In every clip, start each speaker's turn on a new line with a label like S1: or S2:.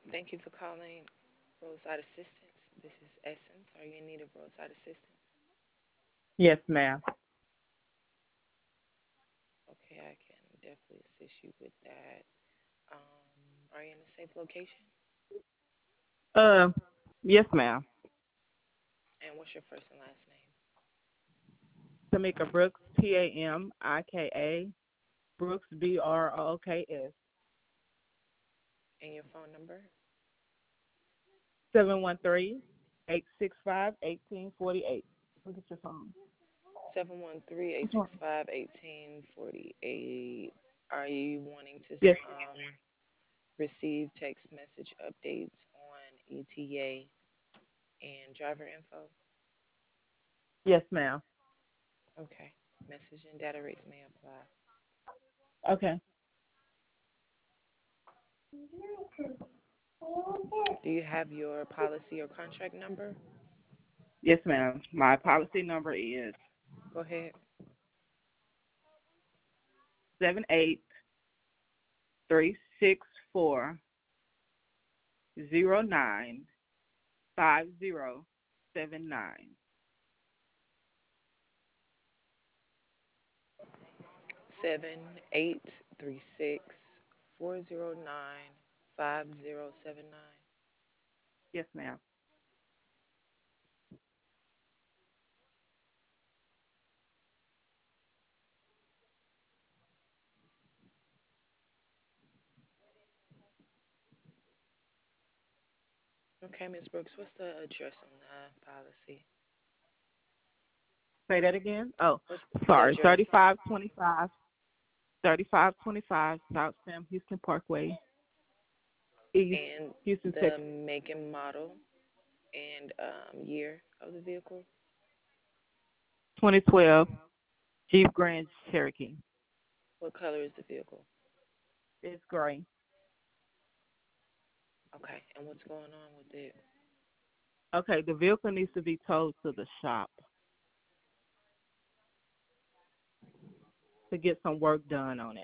S1: Thank you for calling roadside assistance. This is Essence. Are you in need of roadside assistance?
S2: Yes, ma'am.
S1: Okay, I can definitely assist you with that. Are you in a safe location?
S2: Uh, yes, ma'am.
S1: And what's your first and last name?
S2: Tamika Brooks, Tamika, Brooks, Brooks.
S1: And your phone number?
S2: 713-865-1848. Look at your phone.
S1: 713 865 1848. Are you wanting to
S2: Yes,
S1: receive text message updates on ETA and driver info?
S2: yes, ma'am.
S1: Okay. Message and data rates may apply.
S2: Okay.
S1: Do you have your policy or contract number?
S2: Yes, ma'am. My policy number is
S1: Go ahead.
S2: 7836409579.
S1: 7-8-3-6-409-5079.
S2: Yes, ma'am.
S1: Okay, Ms. Brooks, what's the address on the policy?
S2: Say that again. Oh,
S1: What's the
S2: sorry.
S1: address
S2: 3525 South Sam Houston Parkway, East
S1: and
S2: Houston,
S1: the
S2: Texas.
S1: make and model and year of the vehicle?
S2: 2012 Jeep Grand Cherokee.
S1: What color is the vehicle?
S2: It's gray.
S1: Okay, and what's going on with it?
S2: Okay, the vehicle needs to be towed to the shop to get some work done on it.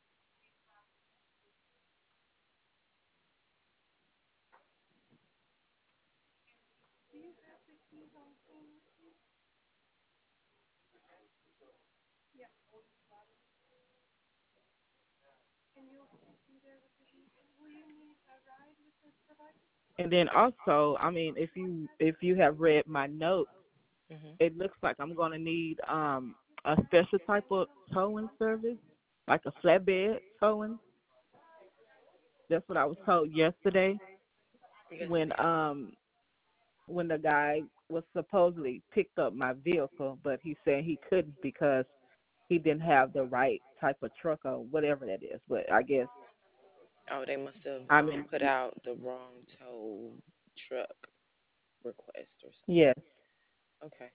S2: And then also, I mean, if you have read my notes,
S1: Hmm.
S2: it looks like I'm gonna need a special type of towing service, like a flatbed towing. That's what I was told yesterday
S1: Yes,
S2: when
S1: ma'am.
S2: the guy was supposedly picked up my vehicle, but he said he couldn't because he didn't have the right type of truck or whatever that is. But I guess
S1: Oh, they must have
S2: I mean,
S1: put out the wrong tow truck request or something.
S2: yes.
S1: Okay,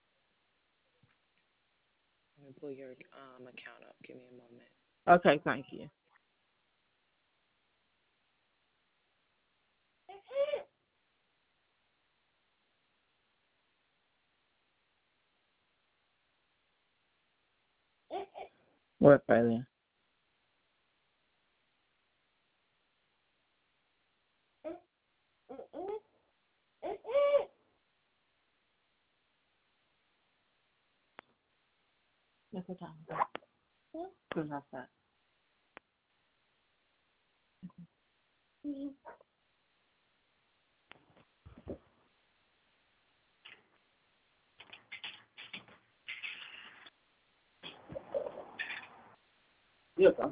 S1: let me pull your account up. Give me a moment.
S2: Okay, thank you. What, Fabian? That's what time. Good outside. Yes, sir.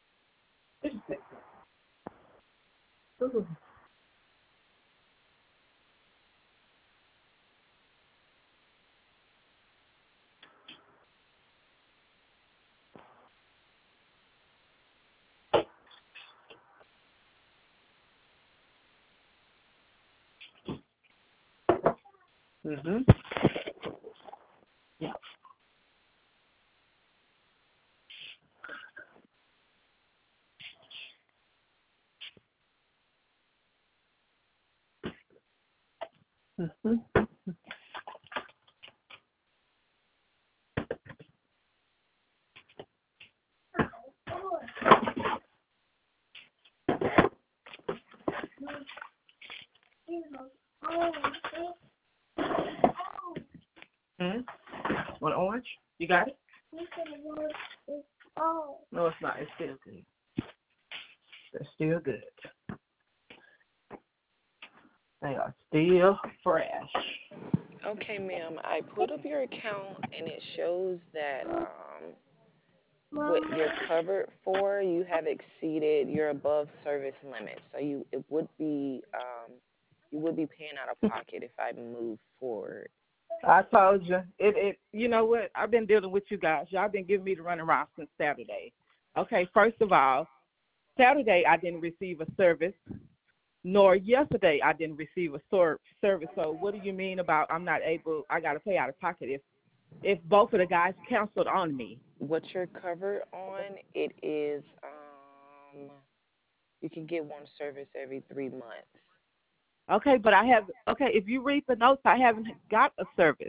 S2: Mhm. Yeah. Mhm. Hmm? Want orange? You got it? No, it's not. It's still good. They're still good. They are still fresh.
S1: Okay, ma'am. I put up your account and it shows that what you're covered for, you have exceeded your above service limit. So you would be paying out of pocket if I move forward.
S2: I told you. You know what? I've been dealing with you guys. Y'all been giving me the runaround since Saturday. Okay, first of all, Saturday I didn't receive a service, nor yesterday I didn't receive a service. So what do you mean about I'm not able, I got to pay out of pocket if both of the guys canceled on me?
S1: What you're covered on, it is you can get one service every 3 months.
S2: Okay, but if you read the notes, I haven't got a service.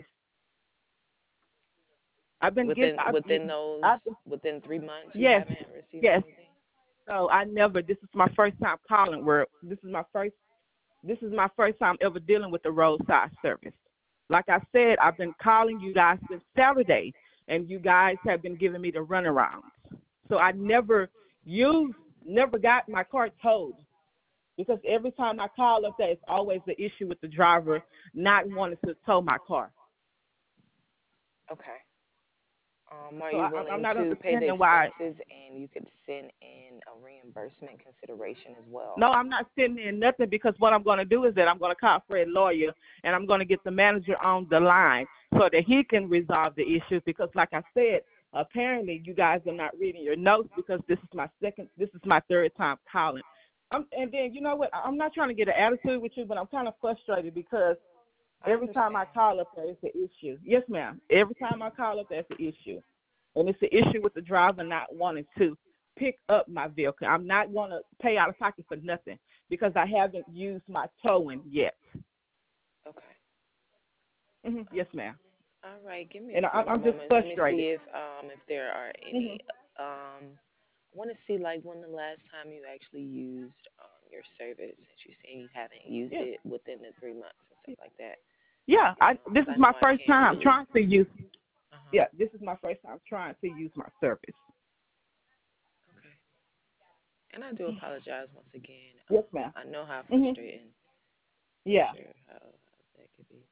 S2: I've been
S1: Within
S2: getting,
S1: within those
S2: I've,
S1: within 3 months, you
S2: yes,
S1: haven't received
S2: yes.
S1: anything.
S2: So this is my first time calling where this is my first time ever dealing with the roadside service. Like I said, I've been calling you guys since Saturday, and you guys have been giving me the runarounds. So I never got my car towed because every time I call up there, it's always the issue with the driver not wanting to tow my car.
S1: Okay. Are
S2: So
S1: you
S2: I'm
S1: willing
S2: not
S1: to pay the
S2: understanding why.
S1: expenses and you could send in a reimbursement consideration as well?
S2: No, I'm not sitting in nothing because what I'm going to do is that I'm going to call Fred Lawyer and I'm going to get the manager on the line so that he can resolve the issue because, like I said, apparently you guys are not reading your notes because this is my third time calling. And then, you know what, I'm not trying to get an attitude with you, but I'm kind of frustrated because every time I call up there, it's an issue. Yes, ma'am. Every time I call up there, it's an issue. And it's an issue with the driver not wanting to pick up my vehicle. I'm not going to pay out of pocket for nothing because I haven't used my towing yet.
S1: Okay.
S2: Yes, ma'am.
S1: All right. Give me a
S2: And
S1: couple
S2: I'm just
S1: moments. Let me
S2: frustrated.
S1: see if there are any. I want to see like when the last time you actually used your service, since you're saying you haven't used
S2: Yeah,
S1: it within the 3 months and stuff like that.
S2: yeah. This
S1: Because
S2: is
S1: I know
S2: my
S1: I
S2: first
S1: can't
S2: time
S1: really.
S2: trying to use.
S1: Uh huh.
S2: Yeah, this is my first time trying to use my service.
S1: Okay. And I do apologize once again.
S2: Yes, ma'am.
S1: I know how
S2: Mhm.
S1: frustrating. For
S2: Yeah.
S1: sure, how that could be.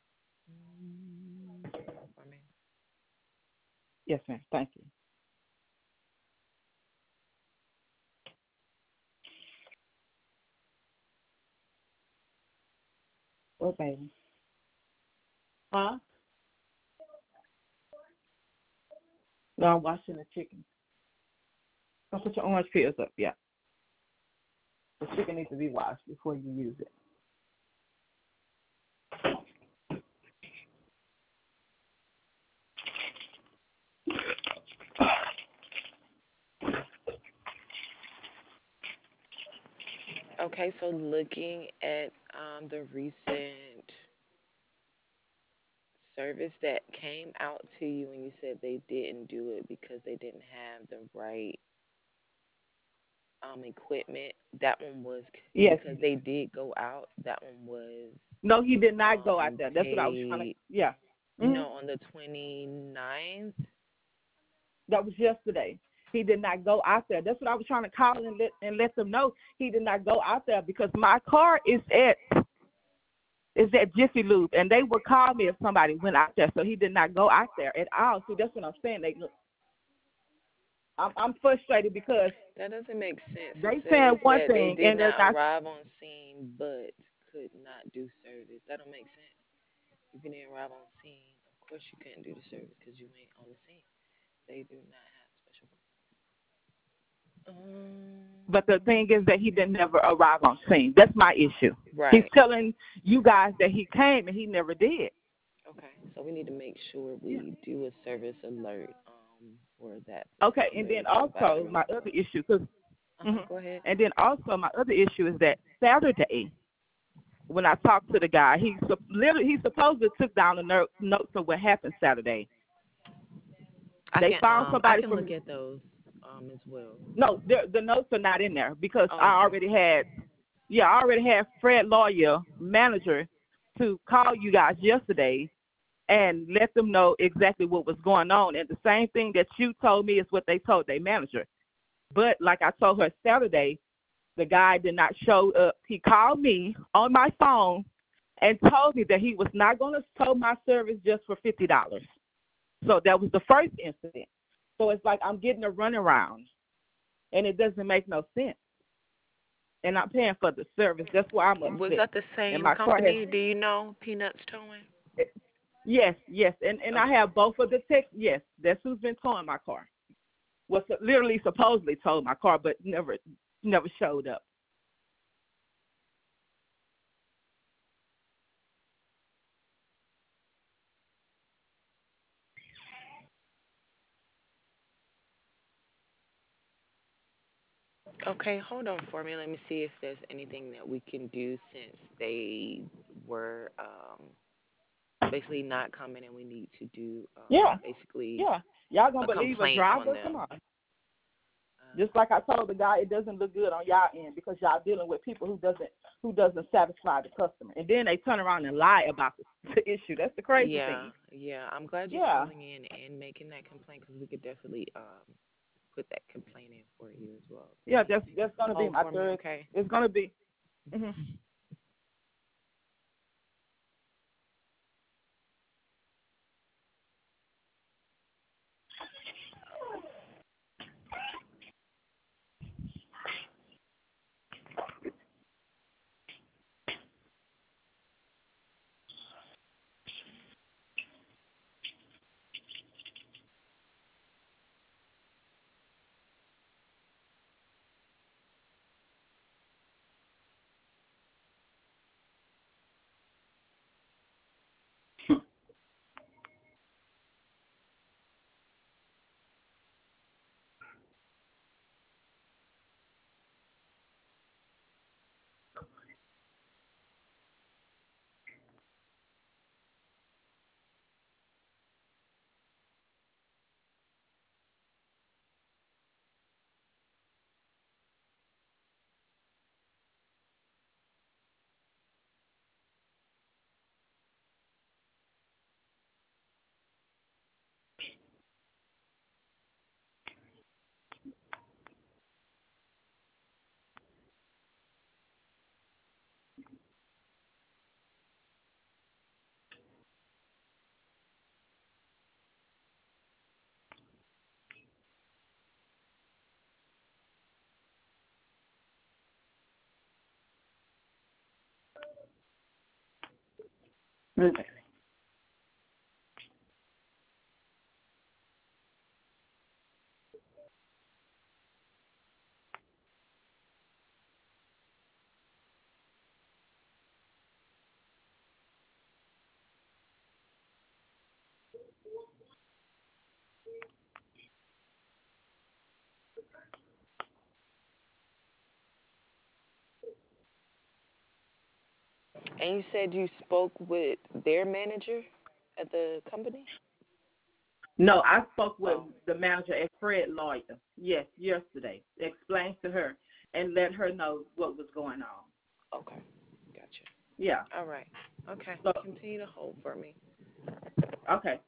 S1: For me.
S2: Yes, ma'am. Thank you. What, baby? Huh? No, I'm washing the chicken. Don't put your orange peels up. Yeah. The chicken needs to be washed before you use it.
S1: Okay, so looking at the recent service that came out to you and you said they didn't do it because they didn't have the right equipment, that one was
S2: Yes.
S1: because they did go out. That one was
S2: No, he did not go out there. That's what I was trying to.
S1: paid,
S2: Yeah. Hmm.
S1: on the 29th.
S2: That was yesterday. He did not go out there. That's what I was trying to call and let them know. He did not go out there because my car is at Jiffy Lube, and they would call me if somebody went out there. So he did not go out there at all. See, that's what I'm saying. I'm frustrated because
S1: That doesn't make sense. It
S2: they
S1: said
S2: saying
S1: it
S2: one
S1: said they
S2: thing
S1: did
S2: and they're
S1: not
S2: not.
S1: arrive on scene but could not do service. That don't make sense. If you didn't arrive on scene, of course you couldn't do the service because you ain't on the scene. They do not have special.
S2: But the thing is that he didn't never arrive on scene. That's my issue. He's
S1: Right.
S2: telling you guys that he came and he never did.
S1: Okay. So we need to make sure
S2: Yeah.
S1: we do a service alert for that
S2: Okay, and
S1: particular
S2: then also
S1: provider as
S2: my other
S1: well.
S2: issue, cause,
S1: Go ahead.
S2: and then also my other issue is that Saturday when I talked to the guy, he supposedly took down the notes of what happened Saturday. They found
S1: I
S2: somebody
S1: can look
S2: from.
S1: at those as well.
S2: No, the notes are not in there because
S1: Oh,
S2: I
S1: okay.
S2: already had. yeah, I already had Fred Lawyer, manager, to call you guys yesterday and let them know exactly what was going on. And the same thing that you told me is what they told their manager. But like I told her Saturday, the guy did not show up. He called me on my phone and told me that he was not going to tow my service just for $50. So that was the first incident. So it's like I'm getting a runaround, and it doesn't make no sense. And I'm paying for the service. That's why I'm
S1: Was
S2: upset.
S1: that the
S2: And
S1: same
S2: my car has
S1: company? Do you know Peanuts Towing?
S2: yes, yes, and I
S1: Okay.
S2: have both of the texts. Yes, that's who's been towing my car. Was literally supposedly towed my car, but never showed up.
S1: Okay, hold on for me. Let me see if there's anything that we can do since they were basically not coming and we need to do
S2: Yeah,
S1: basically
S2: yeah. Y'all gonna
S1: a
S2: believe a
S1: complaint on
S2: driver? Come
S1: them.
S2: on. Just
S1: Uh,
S2: like I told the guy, it doesn't look good on y'all end because y'all dealing with people who doesn't satisfy the customer, and then they turn around and lie about the issue. That's the crazy
S1: yeah,
S2: thing.
S1: yeah. I'm glad you're
S2: Yeah,
S1: calling in and making that complaint because we could definitely put that complaint in for you as well.
S2: yeah.
S1: Please
S2: That's gonna be
S1: hold
S2: my
S1: for me,
S2: third.
S1: okay?
S2: It's gonna be. Mhm.
S1: And you said you spoke with their manager at the company?
S2: No, I spoke with
S1: Oh,
S2: the manager at Fred Lawyer. Yes, yesterday. Explained to her and let her know what was going on.
S1: okay. Gotcha.
S2: Yeah.
S1: All right. Okay.
S2: So
S1: Continue to hold for me.
S2: okay.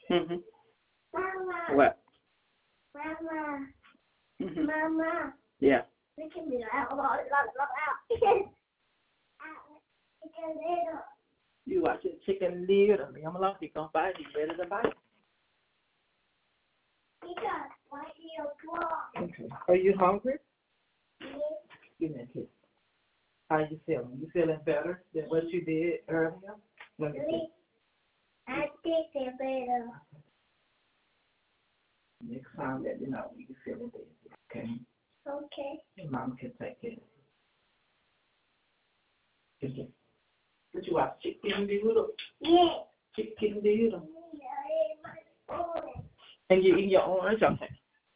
S2: Mhm. Mama. What? Mama. Mhm. Mama. Yeah. We can be loud. Chicken little. You watching Chicken Little? I'm gonna be gonna bite. You ready to bite? Okay. Are you hungry? Yes. Give me a kiss. How you feeling? You feeling better than what you did earlier? Let me see. I did feel better. Next time, let me know when you feeling better. Okay. Okay. Your mom can take care of you. Okay. Did you watch Chicken Little? Yeah. Chicken Little. And you eat your orange? Okay.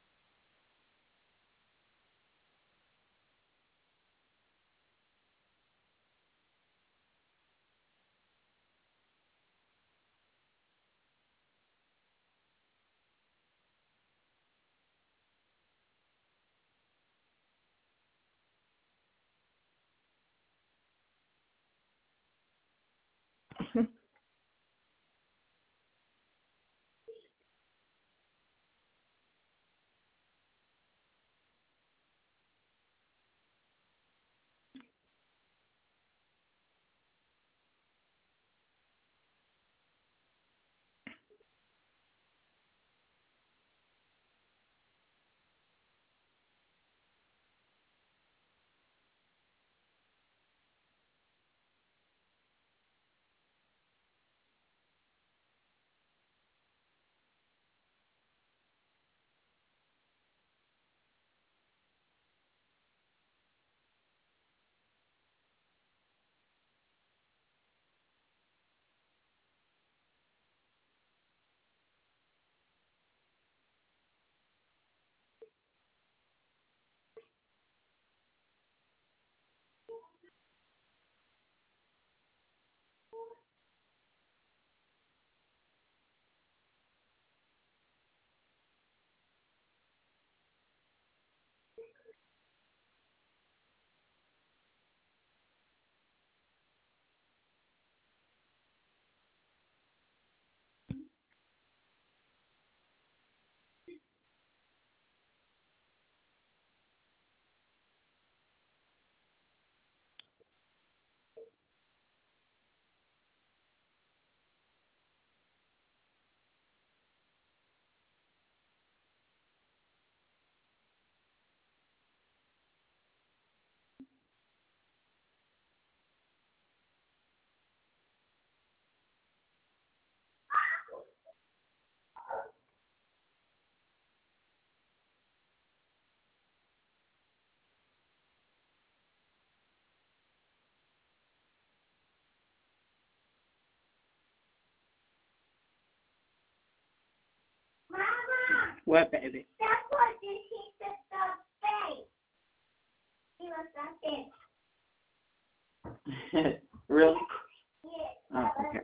S2: Mama. What, baby? That's what you hit the face. He was like this. Really? Yes. Oh, okay.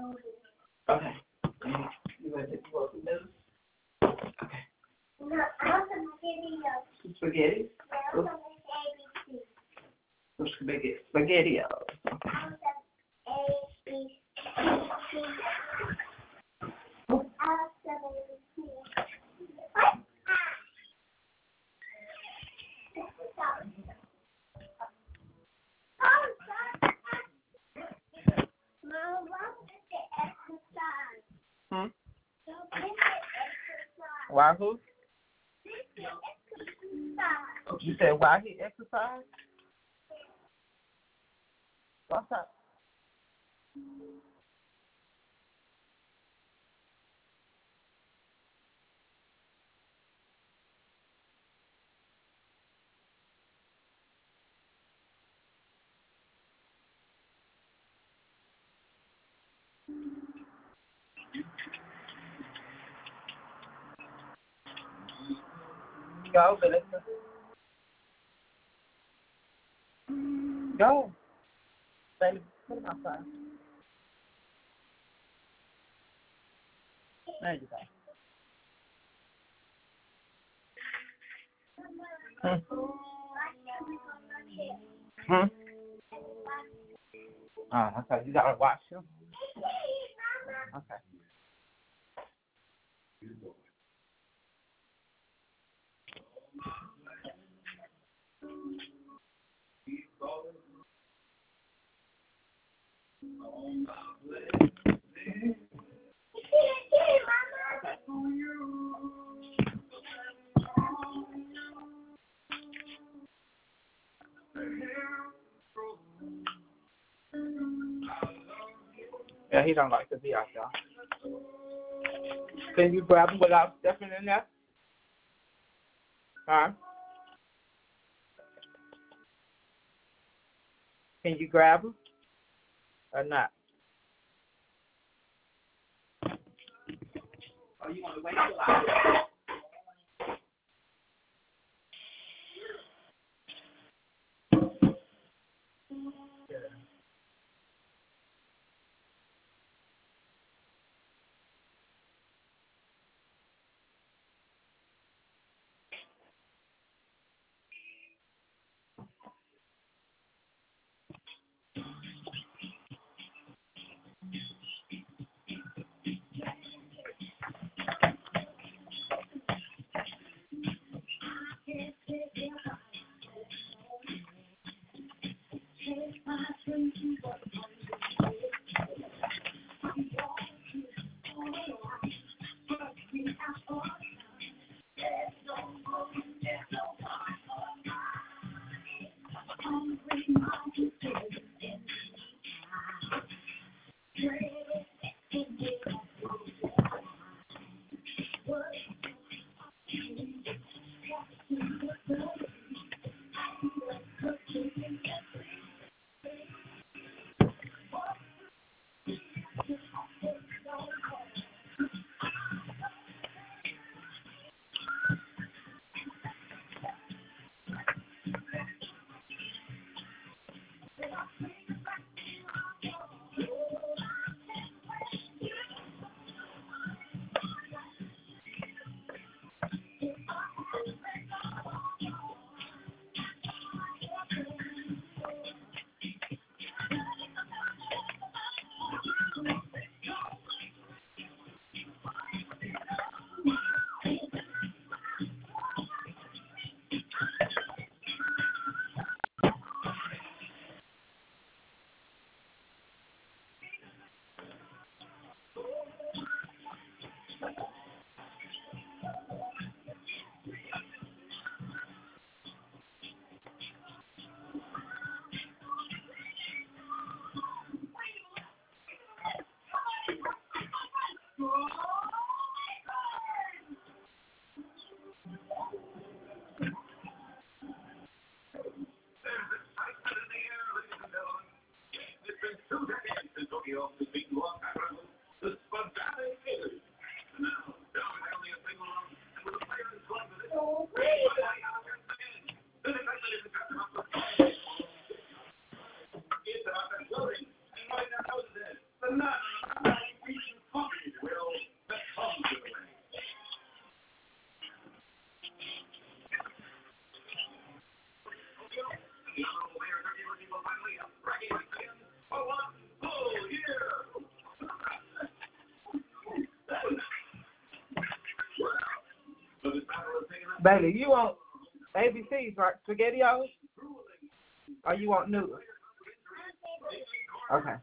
S2: Okay. You want to go to those? Okay.
S3: No, I want some spaghetti.
S2: Spaghetti?
S3: I want some ABC.
S2: Some spaghetti.
S3: I want some ABC. I want some ABC. What? Mom, what is the exercise?
S2: Hmm?
S3: So this is exercise.
S2: Why who?
S3: This is exercise.
S2: You said why he exercised? What's up? Go, Melissa. Go. Baby, put him outside. There you go. Hmm? Oh, okay. You gotta watch him. Okay. Yeah, he don't like to be out there. Can you grab him without stepping in there? Huh? Can you grab him or not? Or you want to wait till I Bailey, you want ABCs, right? SpaghettiOs? Or you want noodles? Okay.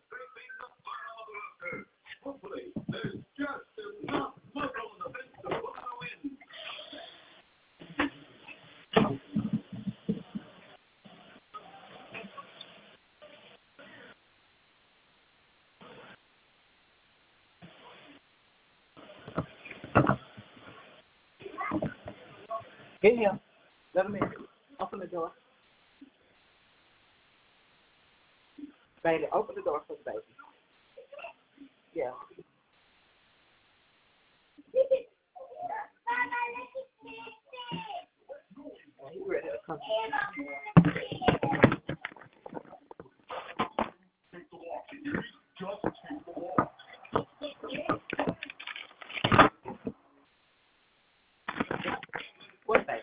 S2: Get him. Let him in. Open the door. Bailey, open the door for the baby. Yeah. He's ready to come. What baby?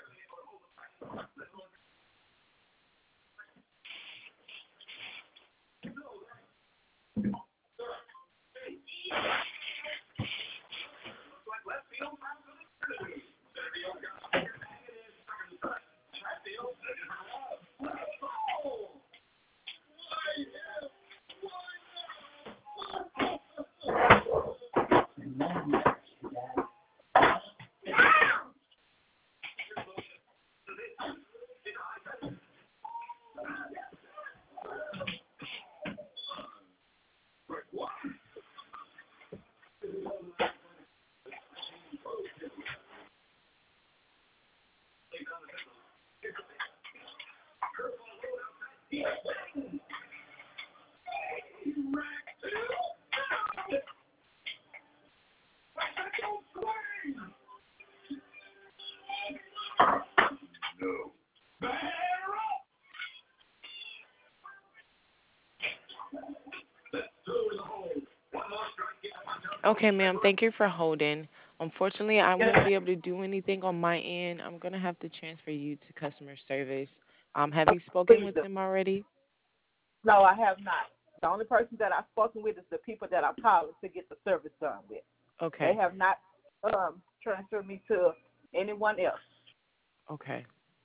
S1: Okay, ma'am. Thank you for holding. Unfortunately, I won't be able to do anything on my end. I'm gonna have to transfer you to customer service. Have you spoken
S2: Please
S1: with
S2: do.
S1: them already?
S2: No, I have not. The only person that I've spoken with is the people that I'm calling to get the service done with. They
S1: Okay.
S2: have not transferred me to anyone else.
S1: Okay.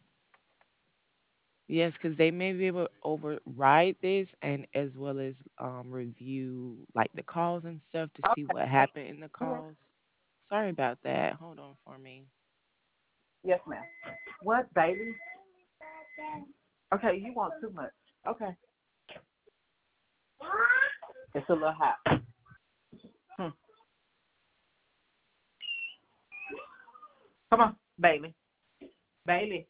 S1: Yes, because they may be able to override this and as well as review like the calls and stuff to see what happened in the
S2: Mhm.
S1: calls. Sorry about that. Hold on for me.
S2: Yes, ma'am. What, baby? Okay, you want too much. Okay. It's a little hot. Hmm. Come on, Bailey. Bailey.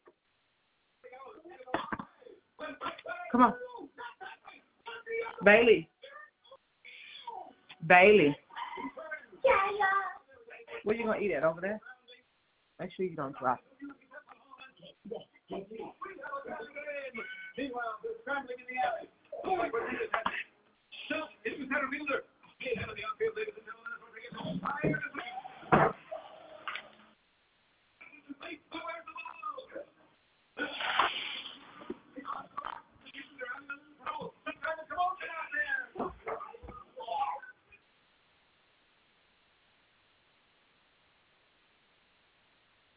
S2: Come on. Bailey. Bailey. Where you going to eat at? Over there? Make sure you don't drop it.